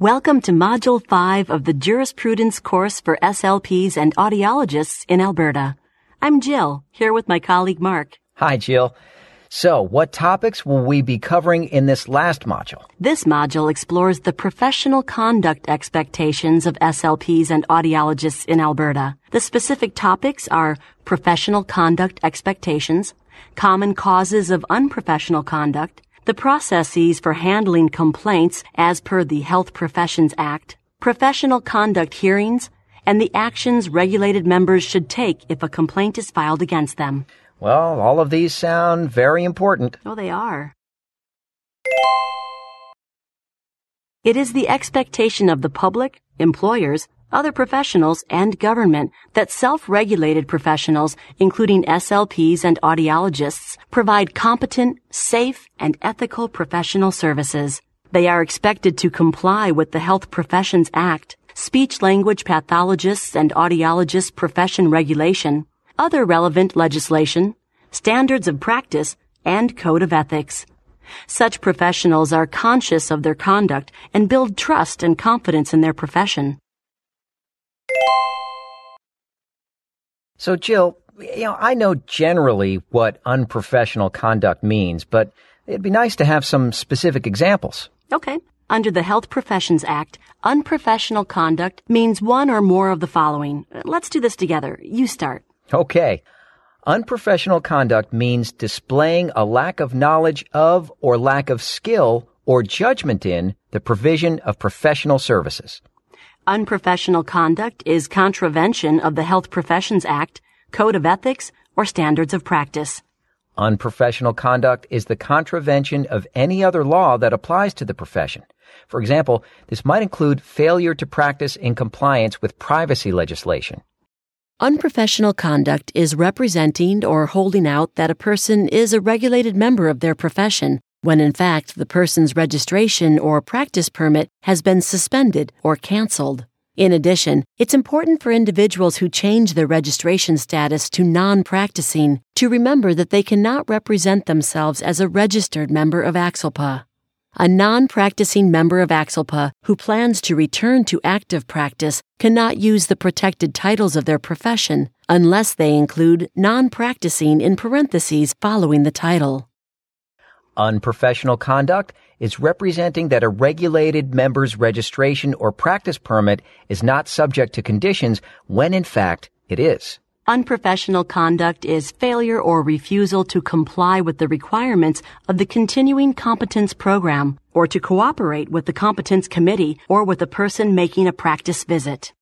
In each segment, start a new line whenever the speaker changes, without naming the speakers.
Welcome to Module 5 of the Jurisprudence course for SLPs and audiologists in Alberta. I'm Jill, here with my colleague Mark.
Hi, Jill. So, what topics will we be covering in this last module?
This module explores the professional conduct expectations of SLPs and audiologists in Alberta. The specific topics are professional conduct expectations, common causes of unprofessional conduct, the processes for handling complaints as per the Health Professions Act, professional conduct hearings, and the actions regulated members should take if a complaint is filed against them.
Well, all of these sound very important.
Oh, they are. It is the expectation of the public, employers, other professionals, and government that self-regulated professionals, including SLPs and audiologists, provide competent, safe, and ethical professional services. They are expected to comply with the Health Professions Act, speech-language pathologists and audiologists profession regulation, other relevant legislation, standards of practice, and code of ethics. Such professionals are conscious of their conduct and build trust and confidence in their profession.
So, Jill, I know generally what unprofessional conduct means, but it'd be nice to have some specific examples.
Okay. Under the Health Professions Act, unprofessional conduct means one or more of the following. Let's do this together. You start.
Okay. Unprofessional conduct means displaying a lack of knowledge of or lack of skill or judgment in the provision of professional services.
Unprofessional conduct is contravention of the Health Professions Act, Code of Ethics, or Standards of Practice.
Unprofessional conduct is the contravention of any other law that applies to the profession. For example, this might include failure to practice in compliance with privacy legislation.
Unprofessional conduct is representing or holding out that a person is a regulated member of their profession, when in fact the person's registration or practice permit has been suspended or canceled. In addition, it's important for individuals who change their registration status to non-practicing to remember that they cannot represent themselves as a registered member of ACSLPA. A non-practicing member of ACSLPA who plans to return to active practice cannot use the protected titles of their profession unless they include non-practicing in parentheses following the title.
Unprofessional conduct is representing that a regulated member's registration or practice permit is not subject to conditions when in fact it is.
Unprofessional conduct is failure or refusal to comply with the requirements of the Continuing Competence Program or to cooperate with the Competence Committee or with a person making a practice visit.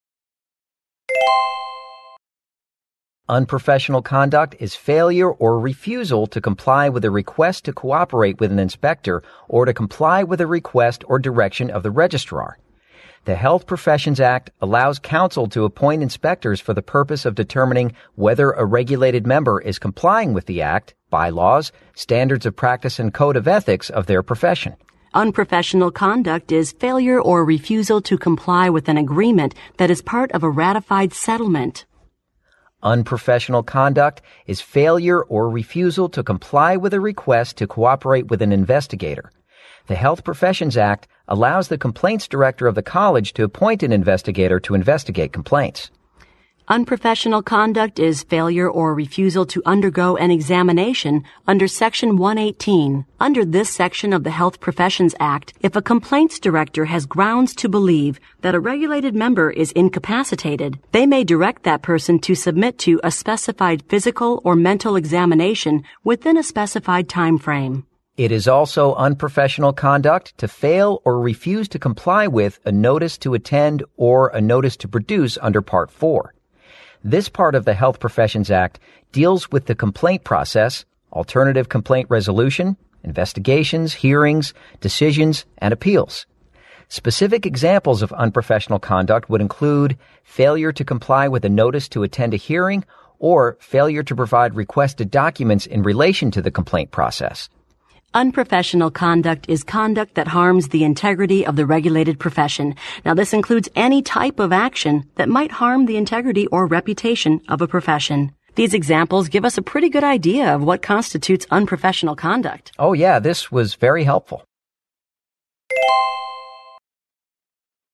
Unprofessional conduct is failure or refusal to comply with a request to cooperate with an inspector or to comply with a request or direction of the registrar. The Health Professions Act allows counsel to appoint inspectors for the purpose of determining whether a regulated member is complying with the Act, bylaws, standards of practice, and code of ethics of their profession.
Unprofessional conduct is failure or refusal to comply with an agreement that is part of a ratified settlement.
Unprofessional conduct is failure or refusal to comply with a request to cooperate with an investigator. The Health Professions Act allows the complaints director of the college to appoint an investigator to investigate complaints.
Unprofessional conduct is failure or refusal to undergo an examination under Section 118. Under this section of the Health Professions Act, if a complaints director has grounds to believe that a regulated member is incapacitated, they may direct that person to submit to a specified physical or mental examination within a specified time frame.
It is also unprofessional conduct to fail or refuse to comply with a notice to attend or a notice to produce under Part 4. This part of the Health Professions Act deals with the complaint process, alternative complaint resolution, investigations, hearings, decisions, and appeals. Specific examples of unprofessional conduct would include failure to comply with a notice to attend a hearing or failure to provide requested documents in relation to the complaint process.
Unprofessional conduct is conduct that harms the integrity of the regulated profession. Now, this includes any type of action that might harm the integrity or reputation of a profession. These examples give us a pretty good idea of what constitutes unprofessional conduct.
Oh yeah, this was very helpful.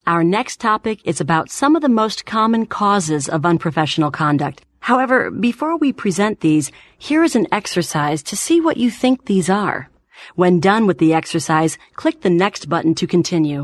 Our next topic is about some of the most common causes of unprofessional conduct. However, before we present these, here is an exercise to see what you think these are. When done with the exercise, click the next button to continue.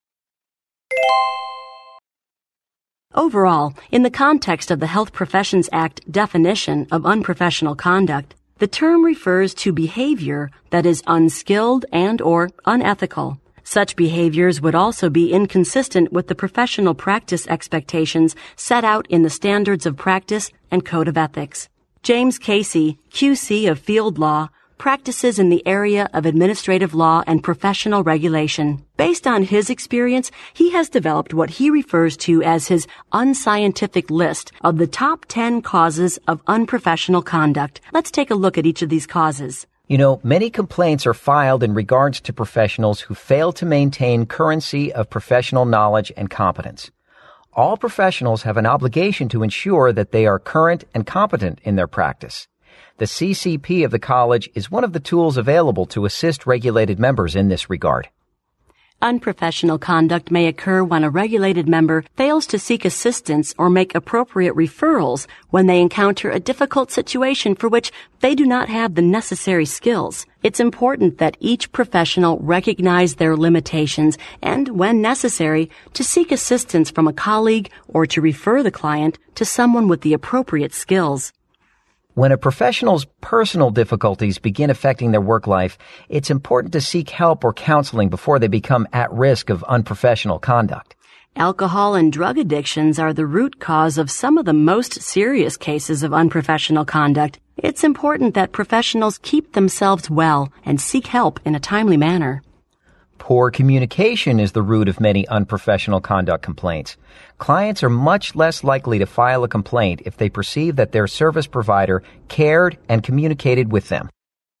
Overall, in the context of the Health Professions Act definition of unprofessional conduct, the term refers to behavior that is unskilled and/or unethical. Such behaviors would also be inconsistent with the professional practice expectations set out in the Standards of Practice and Code of Ethics. James Casey, QC of Field Law, practices in the area of administrative law and professional regulation. Based on his experience, he has developed what he refers to as his unscientific list of the top 10 causes of unprofessional conduct. Let's take a look at each of these causes.
Many complaints are filed in regards to professionals who fail to maintain currency of professional knowledge and competence. All professionals have an obligation to ensure that they are current and competent in their practice. The CCP of the college is one of the tools available to assist regulated members in this regard.
Unprofessional conduct may occur when a regulated member fails to seek assistance or make appropriate referrals when they encounter a difficult situation for which they do not have the necessary skills. It's important that each professional recognize their limitations and, when necessary, to seek assistance from a colleague or to refer the client to someone with the appropriate skills.
When a professional's personal difficulties begin affecting their work life, it's important to seek help or counseling before they become at risk of unprofessional conduct.
Alcohol and drug addictions are the root cause of some of the most serious cases of unprofessional conduct. It's important that professionals keep themselves well and seek help in a timely manner.
Poor communication is the root of many unprofessional conduct complaints. Clients are much less likely to file a complaint if they perceive that their service provider cared and communicated with them.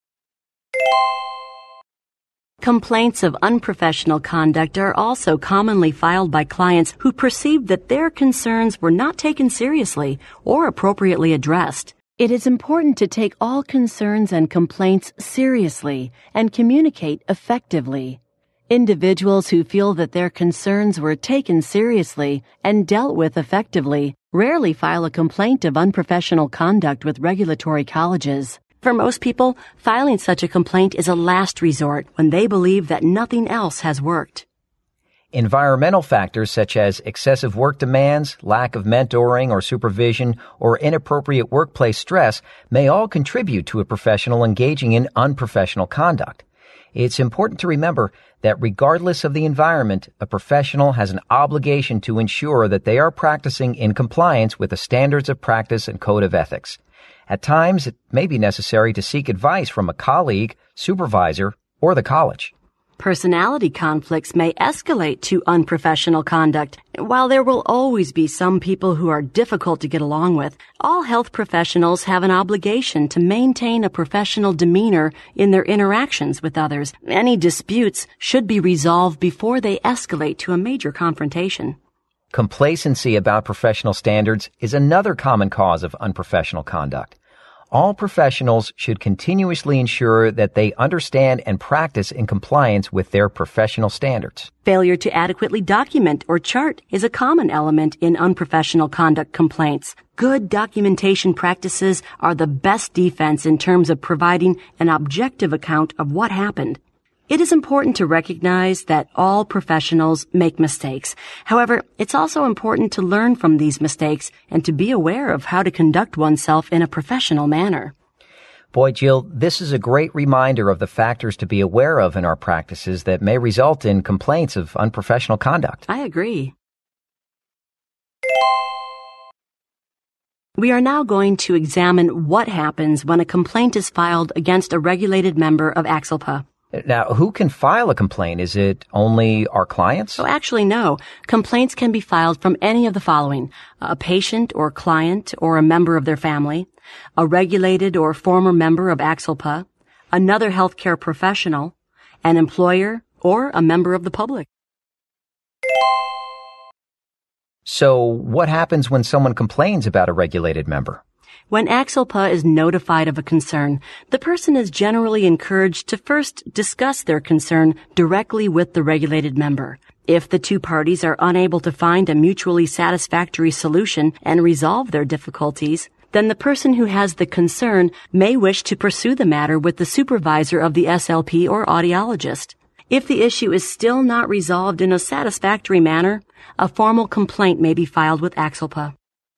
Complaints of unprofessional conduct are also commonly filed by clients who perceive that their concerns were not taken seriously or appropriately addressed. It is important to take all concerns and complaints seriously and communicate effectively. Individuals who feel that their concerns were taken seriously and dealt with effectively rarely file a complaint of unprofessional conduct with regulatory colleges. For most people, filing such a complaint is a last resort when they believe that nothing else has worked.
Environmental factors such as excessive work demands, lack of mentoring or supervision, or inappropriate workplace stress may all contribute to a professional engaging in unprofessional conduct. It's important to remember that regardless of the environment, a professional has an obligation to ensure that they are practicing in compliance with the Standards of Practice and Code of Ethics. At times, it may be necessary to seek advice from a colleague, supervisor, or the college.
Personality conflicts may escalate to unprofessional conduct. While there will always be some people who are difficult to get along with, all health professionals have an obligation to maintain a professional demeanor in their interactions with others. Any disputes should be resolved before they escalate to a major confrontation.
Complacency about professional standards is another common cause of unprofessional conduct. All professionals should continuously ensure that they understand and practice in compliance with their professional standards.
Failure to adequately document or chart is a common element in unprofessional conduct complaints. Good documentation practices are the best defense in terms of providing an objective account of what happened. It is important to recognize that all professionals make mistakes. However, it's also important to learn from these mistakes and to be aware of how to conduct oneself in a professional manner.
Boy, Jill, this is a great reminder of the factors to be aware of in our practices that may result in complaints of unprofessional conduct.
I agree. We are now going to examine what happens when a complaint is filed against a regulated member of AXLPA.
Now, who can file a complaint? Is it only our clients?
Oh, actually, no. Complaints can be filed from any of the following: a patient or client or a member of their family, a regulated or former member of AXLPA, another healthcare professional, an employer, or a member of the public.
So what happens when someone complains about a regulated member?
When AXLPA is notified of a concern, the person is generally encouraged to first discuss their concern directly with the regulated member. If the two parties are unable to find a mutually satisfactory solution and resolve their difficulties, then the person who has the concern may wish to pursue the matter with the supervisor of the SLP or audiologist. If the issue is still not resolved in a satisfactory manner, a formal complaint may be filed with AXLPA.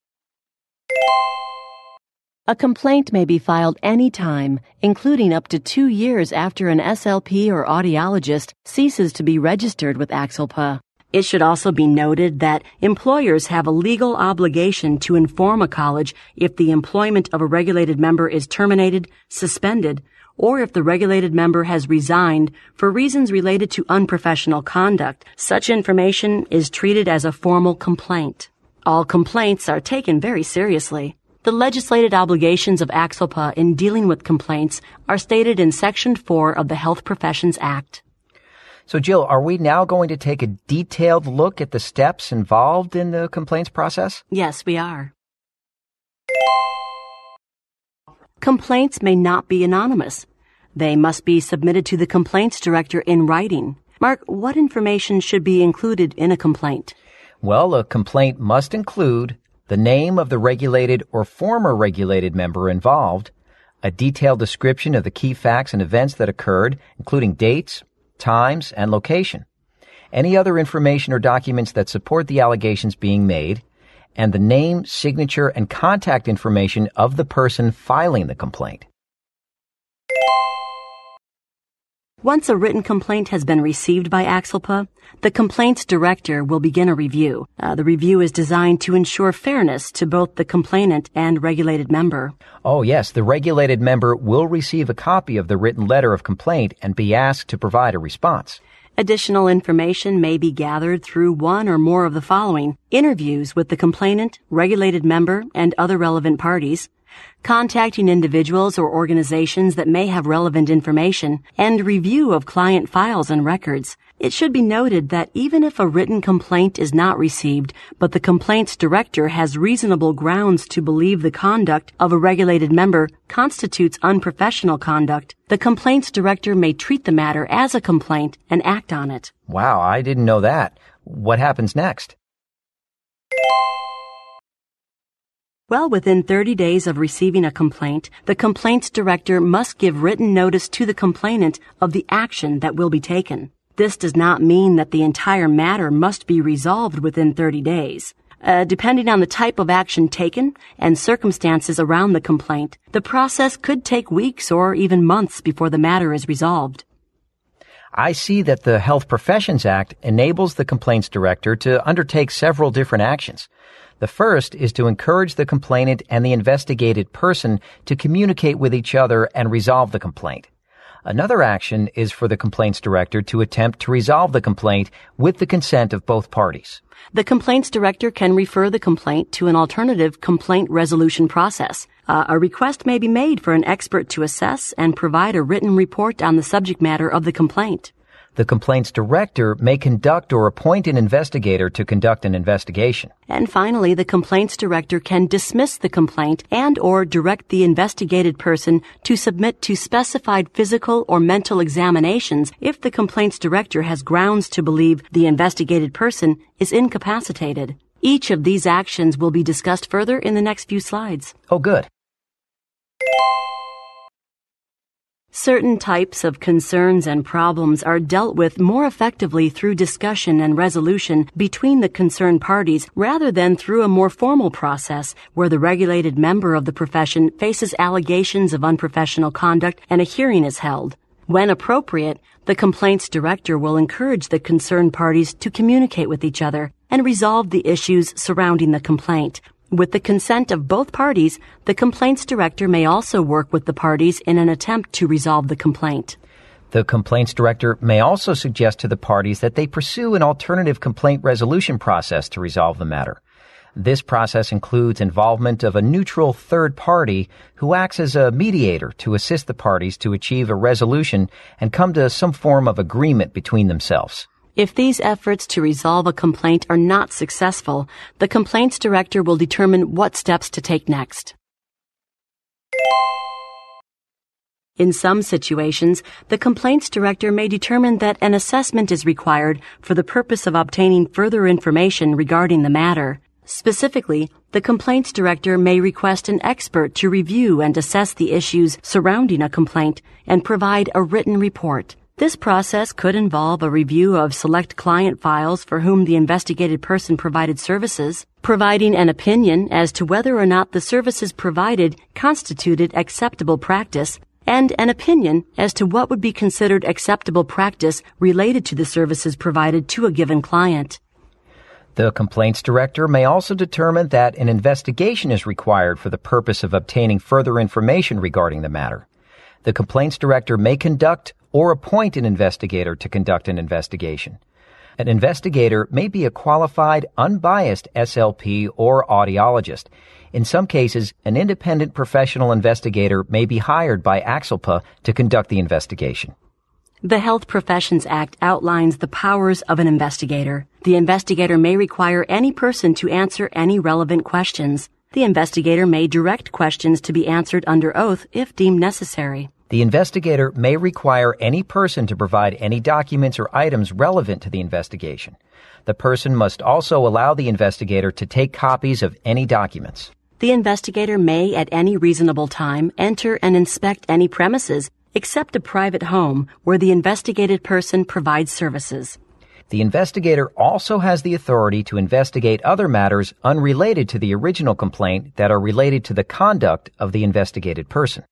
A complaint may be filed any time, including up to 2 years after an SLP or audiologist ceases to be registered with AXLPA. It should also be noted that employers have a legal obligation to inform a college if the employment of a regulated member is terminated, suspended, or if the regulated member has resigned for reasons related to unprofessional conduct. Such information is treated as a formal complaint. All complaints are taken very seriously. The legislated obligations of AXLPA in dealing with complaints are stated in Section 4 of the Health Professions Act.
So, Jill, are we now going to take a detailed look at the steps involved in the complaints process?
Yes, we are. Complaints may not be anonymous. They must be submitted to the complaints director in writing. Mark, what information should be included in a complaint?
Well, a complaint must include the name of the regulated or former regulated member involved, a detailed description of the key facts and events that occurred, including dates, times, and location, any other information or documents that support the allegations being made, and the name, signature, and contact information of the person filing the complaint.
Once a written complaint has been received by AXLPA, the complaints director will begin a review. The review is designed to ensure fairness to both the complainant and regulated member.
Oh, yes, the regulated member will receive a copy of the written letter of complaint and be asked to provide a response.
Additional information may be gathered through one or more of the following: interviews with the complainant, regulated member, and other relevant parties, contacting individuals or organizations that may have relevant information, and review of client files and records. It should be noted that even if a written complaint is not received, but the complaints director has reasonable grounds to believe the conduct of a regulated member constitutes unprofessional conduct, the complaints director may treat the matter as a complaint and act on it.
Wow, I didn't know that. What happens next?
Well, within 30 days of receiving a complaint, the complaints director must give written notice to the complainant of the action that will be taken. This does not mean that the entire matter must be resolved within 30 days. Depending on the type of action taken and circumstances around the complaint, the process could take weeks or even months before the matter is resolved.
I see that the Health Professions Act enables the complaints director to undertake several different actions. The first is to encourage the complainant and the investigated person to communicate with each other and resolve the complaint. Another action is for the complaints director to attempt to resolve the complaint with the consent of both parties.
The complaints director can refer the complaint to an alternative complaint resolution process. A request may be made for an expert to assess and provide a written report on the subject matter of the complaint.
The complaints director may conduct or appoint an investigator to conduct an investigation.
And finally, the complaints director can dismiss the complaint and or direct the investigated person to submit to specified physical or mental examinations if the complaints director has grounds to believe the investigated person is incapacitated. Each of these actions will be discussed further in the next few slides.
Oh, good.
Certain types of concerns and problems are dealt with more effectively through discussion and resolution between the concerned parties rather than through a more formal process where the regulated member of the profession faces allegations of unprofessional conduct and a hearing is held. When appropriate, the complaints director will encourage the concerned parties to communicate with each other and resolve the issues surrounding the complaint. With the consent of both parties, the complaints director may also work with the parties in an attempt to resolve the complaint.
The complaints director may also suggest to the parties that they pursue an alternative complaint resolution process to resolve the matter. This process includes involvement of a neutral third party who acts as a mediator to assist the parties to achieve a resolution and come to some form of agreement between themselves.
If these efforts to resolve a complaint are not successful, the complaints director will determine what steps to take next. In some situations, the complaints director may determine that an assessment is required for the purpose of obtaining further information regarding the matter. Specifically, the complaints director may request an expert to review and assess the issues surrounding a complaint and provide a written report. This process could involve a review of select client files for whom the investigated person provided services, providing an opinion as to whether or not the services provided constituted acceptable practice, and an opinion as to what would be considered acceptable practice related to the services provided to a given client.
The complaints director may also determine that an investigation is required for the purpose of obtaining further information regarding the matter. The complaints director may conduct or appoint an investigator to conduct an investigation. An investigator may be a qualified, unbiased SLP or audiologist. In some cases, an independent professional investigator may be hired by ACCELPA to conduct the investigation.
The Health Professions Act outlines the powers of an investigator. The investigator may require any person to answer any relevant questions. The investigator may direct questions to be answered under oath if deemed necessary.
The investigator may require any person to provide any documents or items relevant to the investigation. The person must also allow the investigator to take copies of any documents.
The investigator may at any reasonable time enter and inspect any premises except a private home where the investigated person provides services.
The investigator also has the authority to investigate other matters unrelated to the original complaint that are related to the conduct of the investigated person.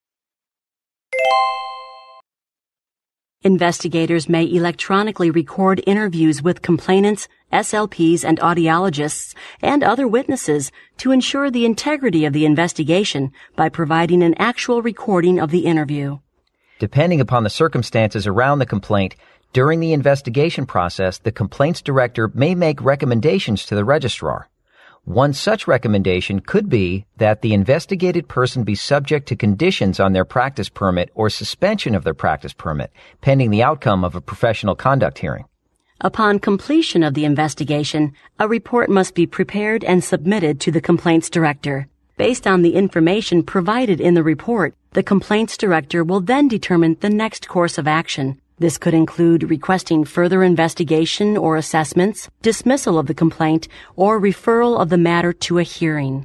Investigators may electronically record interviews with complainants, SLPs, and audiologists, and other witnesses to ensure the integrity of the investigation by providing an actual recording of the interview.
Depending upon the circumstances around the complaint, during the investigation process, the complaints director may make recommendations to the registrar. One such recommendation could be that the investigated person be subject to conditions on their practice permit or suspension of their practice permit, pending the outcome of a professional conduct hearing.
Upon completion of the investigation, a report must be prepared and submitted to the complaints director. Based on the information provided in the report, the complaints director will then determine the next course of action. This could include requesting further investigation or assessments, dismissal of the complaint, or referral of the matter to a hearing.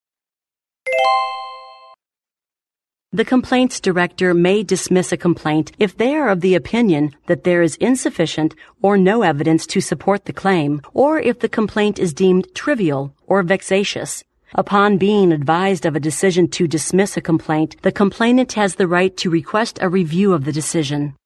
The complaints director may dismiss a complaint if they are of the opinion that there is insufficient or no evidence to support the claim, or if the complaint is deemed trivial or vexatious. Upon being advised of a decision to dismiss a complaint, the complainant has the right to request a review of the decision.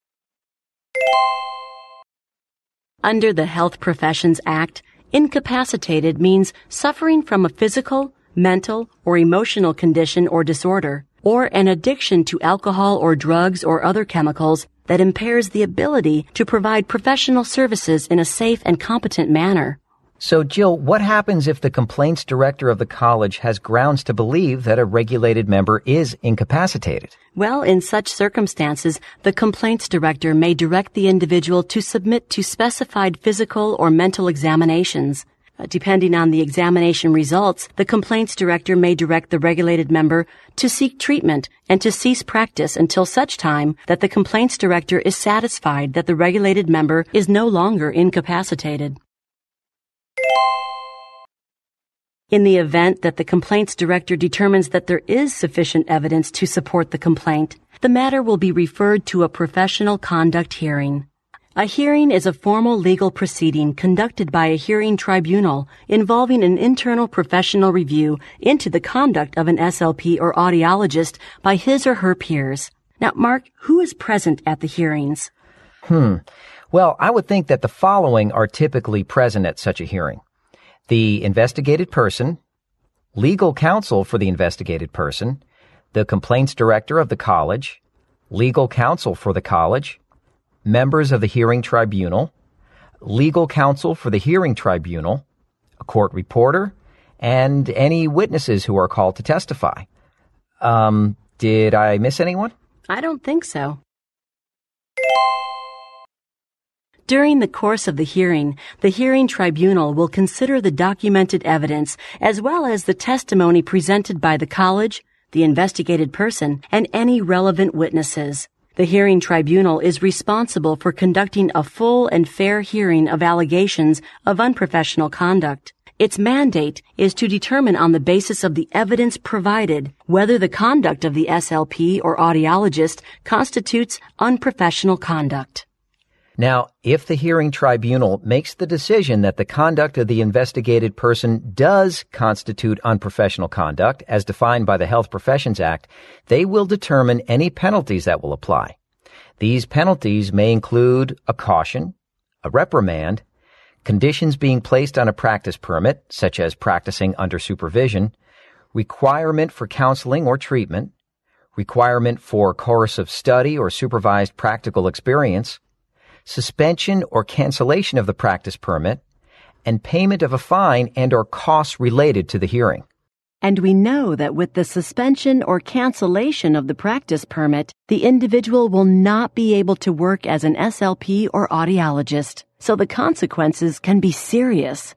Under the Health Professions Act, incapacitated means suffering from a physical, mental, or emotional condition or disorder, or an addiction to alcohol or drugs or other chemicals that impairs the ability to provide professional services in a safe and competent manner.
So, Jill, what happens if the complaints director of the college has grounds to believe that a regulated member is incapacitated?
Well, in such circumstances, the complaints director may direct the individual to submit to specified physical or mental examinations. Depending on the examination results, the complaints director may direct the regulated member to seek treatment and to cease practice until such time that the complaints director is satisfied that the regulated member is no longer incapacitated. In the event that the complaints director determines that there is sufficient evidence to support the complaint, the matter will be referred to a professional conduct hearing. A hearing is a formal legal proceeding conducted by a hearing tribunal involving an internal professional review into the conduct of an SLP or audiologist by his or her peers. Now, Mark, who is present at the hearings?
Well, I would think that the following are typically present at such a hearing. The investigated person, legal counsel for the investigated person, the complaints director of the college, legal counsel for the college, members of the hearing tribunal, legal counsel for the hearing tribunal, a court reporter, and any witnesses who are called to testify. Did I miss anyone?
I don't think so. During the course of the hearing tribunal will consider the documented evidence as well as the testimony presented by the college, the investigated person, and any relevant witnesses. The hearing tribunal is responsible for conducting a full and fair hearing of allegations of unprofessional conduct. Its mandate is to determine on the basis of the evidence provided whether the conduct of the SLP or audiologist constitutes unprofessional conduct.
Now, if the hearing tribunal makes the decision that the conduct of the investigated person does constitute unprofessional conduct, as defined by the Health Professions Act, they will determine any penalties that will apply. These penalties may include a caution, a reprimand, conditions being placed on a practice permit, such as practicing under supervision, requirement for counseling or treatment, requirement for coercive study or supervised practical experience, suspension or cancellation of the practice permit, and payment of a fine and or costs related to the hearing.
And we know that with the suspension or cancellation of the practice permit, the individual will not be able to work as an SLP or audiologist, so the consequences can be serious.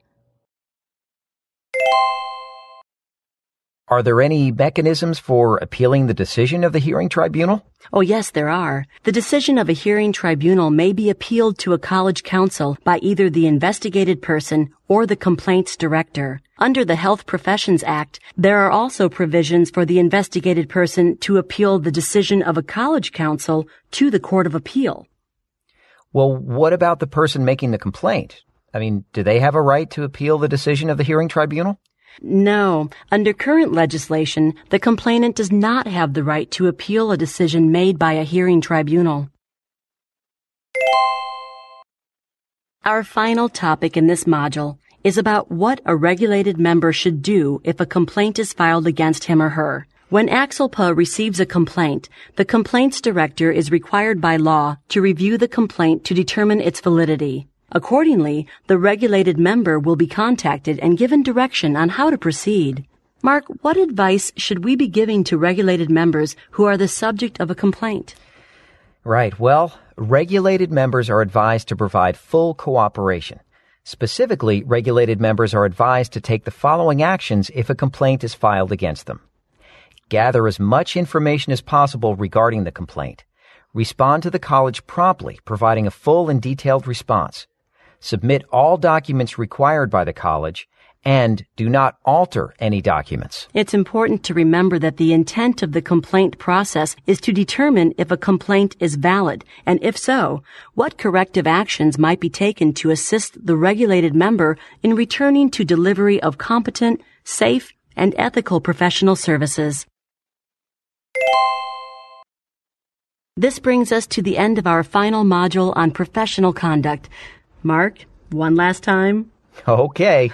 Are there any mechanisms for appealing the decision of the hearing tribunal?
Oh, yes, there are. The decision of a hearing tribunal may be appealed to a college council by either the investigated person or the complaints director. Under the Health Professions Act, there are also provisions for the investigated person to appeal the decision of a college council to the Court of Appeal.
Well, what about the person making the complaint? Do they have a right to appeal the decision of the hearing tribunal?
No. Under current legislation, the complainant does not have the right to appeal a decision made by a hearing tribunal. Our final topic in this module is about what a regulated member should do if a complaint is filed against him or her. When AXLPA receives a complaint, the complaints director is required by law to review the complaint to determine its validity. Accordingly, the regulated member will be contacted and given direction on how to proceed. Mark, what advice should we be giving to regulated members who are the subject of a complaint?
Right. Well, regulated members are advised to provide full cooperation. Specifically, regulated members are advised to take the following actions if a complaint is filed against them. Gather as much information as possible regarding the complaint. Respond to the college promptly, providing a full and detailed response. Submit all documents required by the college, and do not alter any documents.
It's important to remember that the intent of the complaint process is to determine if a complaint is valid, and if so, what corrective actions might be taken to assist the regulated member in returning to delivery of competent, safe, and ethical professional services. This brings us to the end of our final module on professional conduct. Mark, one last time.
Okay.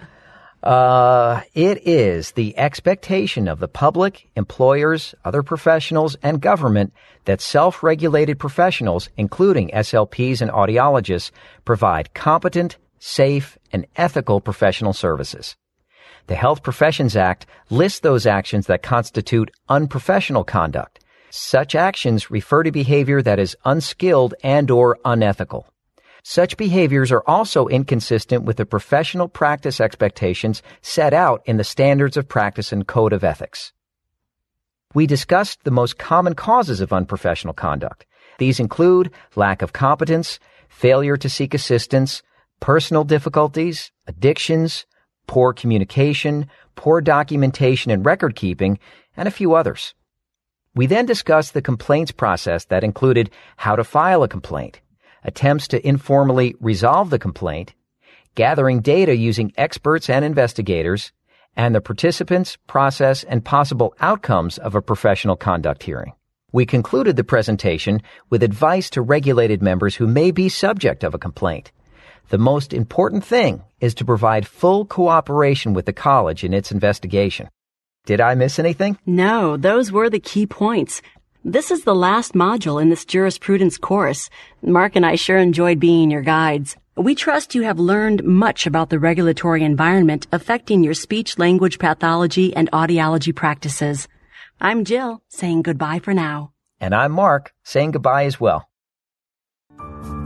It is the expectation of the public, employers, other professionals, and government that self-regulated professionals, including SLPs and audiologists, provide competent, safe, and ethical professional services. The Health Professions Act lists those actions that constitute unprofessional conduct. Such actions refer to behavior that is unskilled and/or unethical. Such behaviors are also inconsistent with the professional practice expectations set out in the Standards of Practice and Code of Ethics. We discussed the most common causes of unprofessional conduct. These include lack of competence, failure to seek assistance, personal difficulties, addictions, poor communication, poor documentation and record keeping, and a few others. We then discussed the complaints process that included how to file a complaint, attempts to informally resolve the complaint, gathering data using experts and investigators, and the participants, process, and possible outcomes of a professional conduct hearing. We concluded the presentation with advice to regulated members who may be subject of a complaint. The most important thing is to provide full cooperation with the college in its investigation. Did I miss anything?
No, those were the key points. This is the last module in this jurisprudence course. Mark and I sure enjoyed being your guides. We trust you have learned much about the regulatory environment affecting your speech-language pathology and audiology practices. I'm Jill, saying goodbye for now.
And I'm Mark, saying goodbye as well.